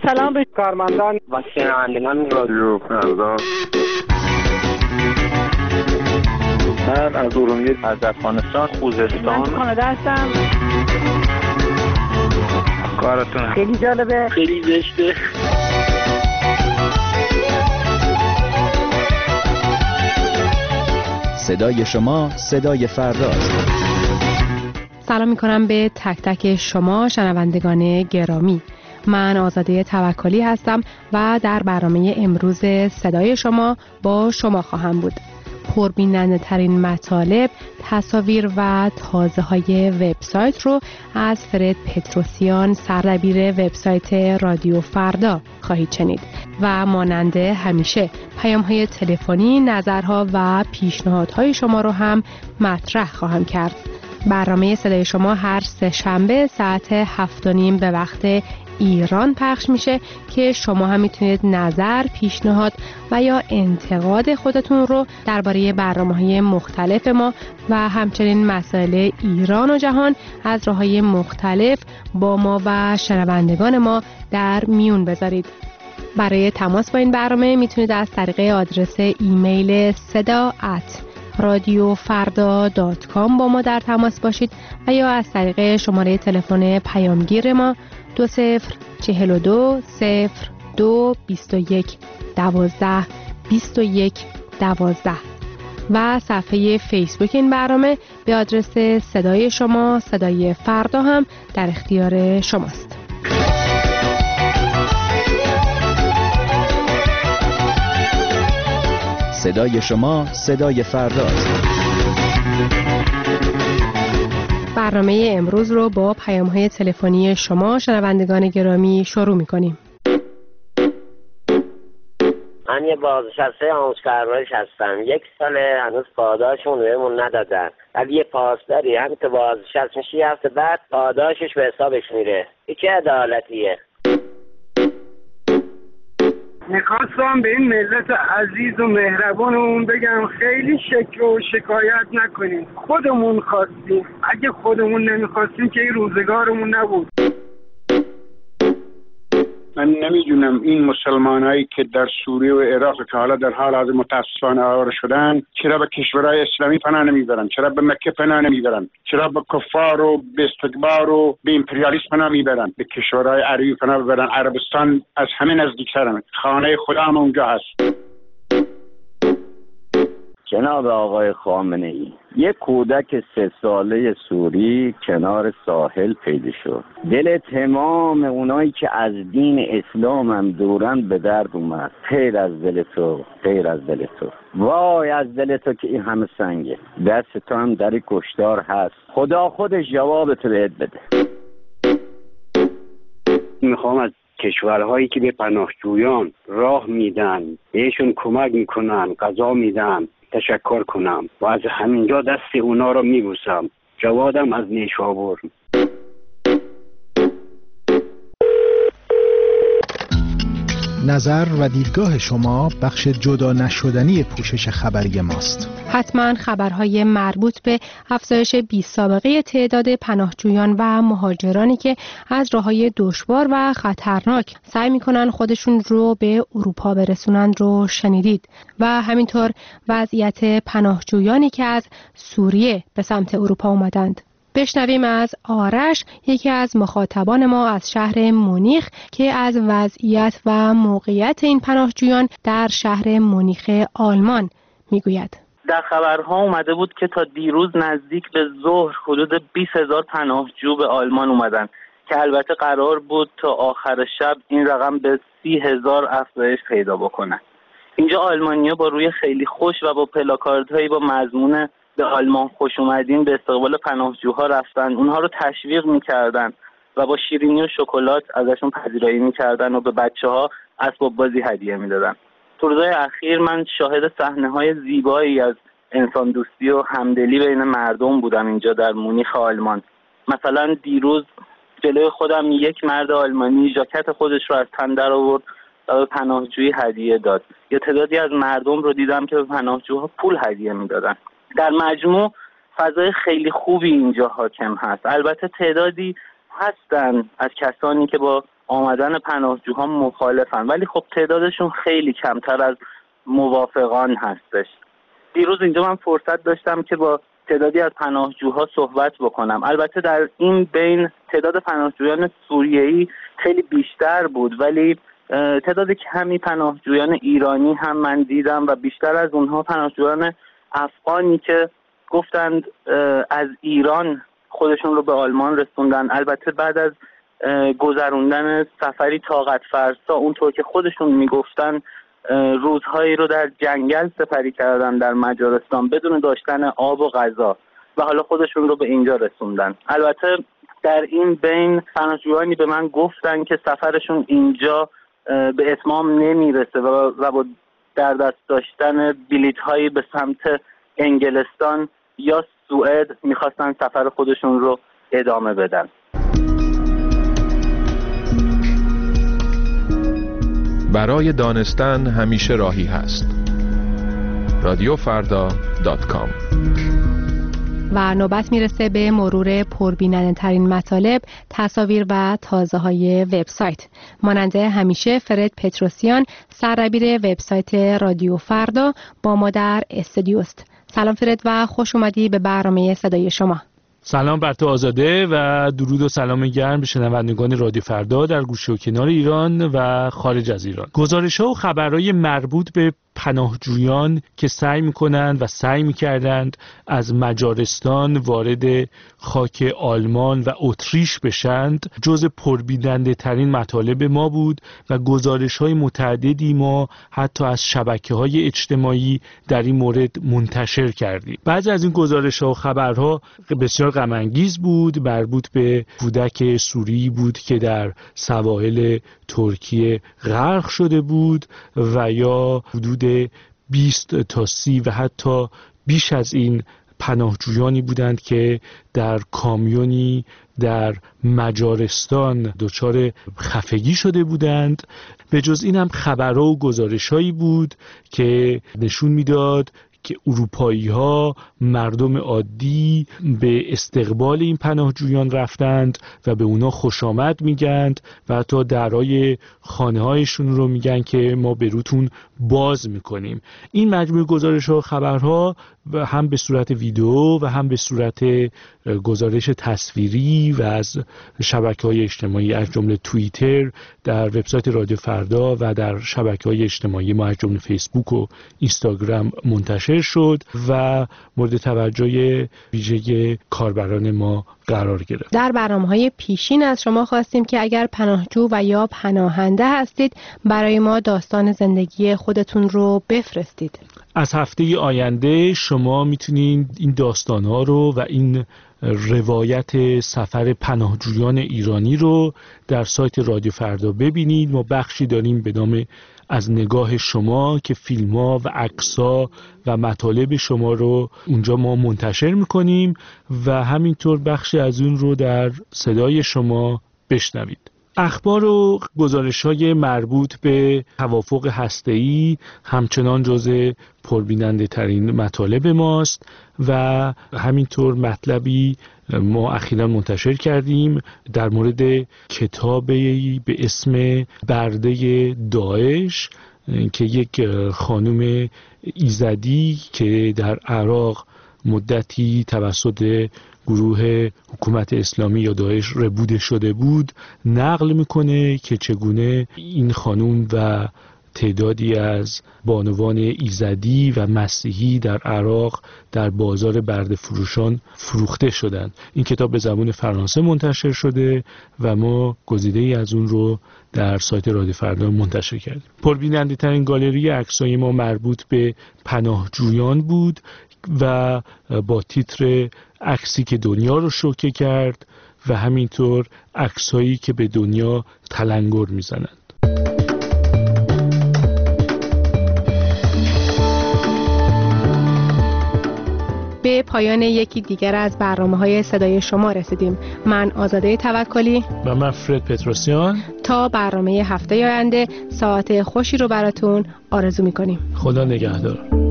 سلام به کارمندان و شنوندگان رادیو فردا. من از ارومیه، از افغانستان، خوزستان، من کانادا هستم. کارتون خیلی جالبه، خیلی زشته. صدای شما صدای فرداست. سلام میکنم به تک تک شما شنوندگان گرامی. من آزاده توکلی هستم و در برنامه امروز صدای شما با شما خواهم بود. پربیننده ترین مطالب، تصاویر و تازه های وبسایت رو از فرد پتروسیان، سردبیر وبسایت رادیو فردا خواهید شنید و مانند همیشه پیام های تلفنی، نظرها و پیشنهادهای شما رو هم مطرح خواهم کرد. برنامه صدای شما هر سه شنبه ساعت 7:30 به وقت ایران پخش میشه که شما هم میتونید نظر، پیشنهاد و یا انتقاد خودتون رو درباره برنامه‌های مختلف ما و همچنین مسائل ایران و جهان از راه‌های مختلف با ما و شنوندگان ما در میون بذارید. برای تماس با این برنامه میتونید از طریق آدرس ایمیل sada@radiofarda.com با ما در تماس باشید و یا از طریق شماره تلفن پیامگیر ما 2042 02 21 12 21 12 و صفحه فیسبوک این برنامه به آدرس صدای شما صدای فردا هم در اختیار شماست. صدای شما صدای فرداست. برنامه امروز رو با پیام‌های تلفنی شما شنوندگان گرامی شروع می‌کنیم. من یه بازنشسته آموزشپرورش هستم. 1 سال هنوز پاداشمون بهمون ندادن. ولی یه پاسداری همین که بازنشسته میشی هفته بعد پاداشش به حسابش میره. این چه عدالتیه؟ میخواستم به این ملت عزیز و مهربانمون بگم خیلی شکوه و شکایت نکنیم. خودمون خواستیم. اگه خودمون نمیخواستیم که این روزگارمون نبود. من نمیدونم این مسلمانایی که در سوریه و عراق که حالا در حال حاضر متاسفانه آواره شدن چرا به کشورهای اسلامی پناه نمیبرن؟ چرا به مکه پناه نمیبرن؟ چرا به کفار و به استکبار و به امپریالیسم پناه میبرن؟ به کشورهای عربی پناه ببرن. عربستان از همه نزدیکترن. خانه خدا هم اونجا هست. جناب آقای خامنه‌ای، یک کودک 3 ساله سوری کنار ساحل پیدا شد. دل تمام اونایی که از دین اسلام هم دورن به درد اومد. خیر از دل تو، خیر از دل تو، وای از دل تو که این همه سنگه. دست تو هم در کشتار هست. خدا خودش جوابت بهت بده. میخوام از کشورهایی که به پناهجویان راه میدن، بهشون کمک میکنن، غذا میدن تشکر کنم و از همینجا دست اونا رو میبوسم. جوادم از نیشابور. نظر و دیدگاه شما بخش جدا نشدنی پوشش خبری ماست. حتما خبرهای مربوط به افزایش بی‌سابقه تعداد پناهجویان و مهاجرانی که از راههای دشوار و خطرناک سعی میکنن خودشون رو به اروپا برسونن رو شنیدید و همینطور وضعیت پناهجویانی که از سوریه به سمت اروپا اومدند. بشنویم از آرش، یکی از مخاطبان ما از شهر مونیخ که از وضعیت و موقعیت این پناهجویان در شهر مونیخ آلمان میگوید. در خبرها اومده بود که تا دیروز نزدیک به ظهر حدود 20,000 پناهجو به آلمان اومدن که البته قرار بود تا آخر شب این رقم به 30,000 افزایش پیدا بکنه. اینجا آلمانی‌ها با روی خیلی خوش و با پلاکاردهایی با مضمون به آلمان خوش اومدین به استقبال پناهجوها رفتن. اونها رو تشویق می‌کردن و با شیرینی و شکلات ازشون پذیرایی می‌کردن و به بچه‌ها اسباب بازی هدیه می‌دادن. تو روزهای اخیر من شاهد صحنه‌های زیبایی از انسان دوستی و همدلی بین مردم بودم اینجا در مونیخ آلمان. مثلا دیروز جلوی خودم یک مرد آلمانی ژاکت خودش رو از تن در آورد و به پناهجویی هدیه داد. یا تعدادی از مردم رو دیدم که به پناهجوها پول هدیه میدادن. در مجموع فضای خیلی خوبی اینجا حاکم هست. البته تعدادی هستن از کسانی که با آمدن پناهجوها مخالفن، ولی خب تعدادشون خیلی کمتر از موافقان هستش. دیروز اینجا من فرصت داشتم که با تعدادی از پناهجوها صحبت بکنم. البته در این بین تعداد پناهجویان سوریه‌ای خیلی بیشتر بود، ولی تعداد کمی پناهجویان ایرانی هم من دیدم و بیشتر از اونها پناهجویان افغانی که گفتند از ایران خودشون رو به آلمان رسوندن. البته بعد از گذروندن سفری طاقت فرسا، اونطور که خودشون میگفتن روزهایی رو در جنگل سپری کردن در مجارستان بدون داشتن آب و غذا و حالا خودشون رو به اینجا رسوندن. البته در این بین پناهجویانی به من گفتن که سفرشون اینجا به اتمام نمیرسه و با در دست داشتن بلیط هایی به سمت انگلستان یا سوئد میخواستن سفر خودشون رو ادامه بدن. برای دانستن همیشه راهی هست. رادیوفردا.com. و نوبت میرسه به مرور پربیننده ترین مطالب، تصاویر و تازه های وبسایت. مانند همیشه فرد پتروسیان سردبیر وبسایت رادیو فردا با ما در استودیوست. سلام فرد و خوش اومدی به برنامه صدای شما. سلام بر تو آزاده و درود و سلام گرم به شنوندگان رادیو فردا در گوشه و کنار ایران و خارج از ایران. گزارش‌ها و خبرهای مربوط به پناهجویان که سعی می‌کنند و سعی می‌کردند از مجارستان وارد خاک آلمان و اتریش بشند جز پربیننده ترین مطالب ما بود و گزارش‌های متعددی ما حتی از شبکه‌های اجتماعی در این مورد منتشر کردیم. بعضی از این گزارش‌ها و خبرها بسیار غم انگیز بود، مربوط به کودک سوری بود که در سواحل ترکیه غرق شده بود و یا حدود 20 تا 30 و حتی بیش از این پناهجویانی بودند که در کامیونی در مجارستان دچار خفگی شده بودند. به جز این هم خبرها و گزارش‌هایی بود که نشون میداد که اروپایی‌ها مردم عادی به استقبال این پناهجویان رفتند و به اونا خوش آمد میگند و حتی درهای خانه‌هایشون رو میگن که ما به روتون باز میکنیم. این مجموعه گزارش‌ها و خبرها هم به صورت ویدیو و هم به صورت گزارش تصویری و از شبکه‌های اجتماعی از جمله توییتر در وبسایت رادیو فردا و در شبکه‌های اجتماعی ما از جمله فیسبوک و اینستاگرام منتشر شد و مورد توجه ویژه کاربران ما قرار گرفت. در برنامه‌های پیشین از شما خواستیم که اگر پناهجو و یا پناهنده هستید برای ما داستان زندگی خودتون رو بفرستید. از هفته آینده شما میتونید این داستان‌ها رو و این روایت سفر پناهجویان ایرانی رو در سایت رادیو فردا ببینید. ما بخشی داریم به نام از نگاه شما که فیلم‌ها و عکس‌ها و مطالب شما رو اونجا ما منتشر می‌کنیم و همینطور بخشی از اون رو در صدای شما بشنوید. اخبار و گزارش‌های مربوط به توافق هسته‌ای همچنان جزء پربیننده ترین مطالب ماست و همینطور مطلبی ما اخیراً منتشر کردیم در مورد کتابی به اسم برده داعش که یک خانم ایزدی که در عراق مدتی توسط گروه حکومت اسلامی یا داعش ربوده شده بود نقل میکنه که چگونه این خانم و تعدادی از بانوان ایزدی و مسیحی در عراق در بازار برده فروشان فروخته شدند. این کتاب به زبان فرانسه منتشر شده و ما گزیده‌ای از اون رو در سایت رادیو فردا منتشر کردیم. پربیننده ترین گالری عکسای ما مربوط به پناهجویان بود و با تیتر عکسی که دنیا رو شوکه کرد و همینطور عکسایی که به دنیا تلنگر میزنند. به پایان یکی دیگر از برنامه‌های صدای شما رسیدیم. من آزاده توکلی و من فرد پتروسیان تا برنامه هفته آینده ساعت خوشی رو براتون آرزو می‌کنیم. خدا نگهدار.